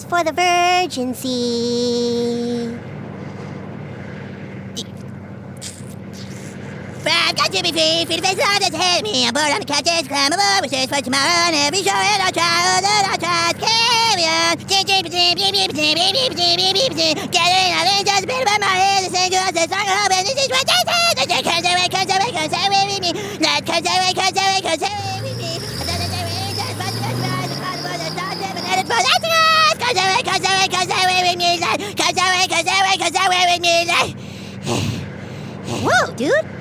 for the Virgincy. I've got to be free the face of that's hate me. I'm bored on the couches, climbable, wishes for tomorrow, and every show and I'll try, carry on. Gathering all in just a bit about my head, the same girls, the song of hope, and this is what they say. Comes away with me. That comes away with me. Comes away with me. Whoa, dude.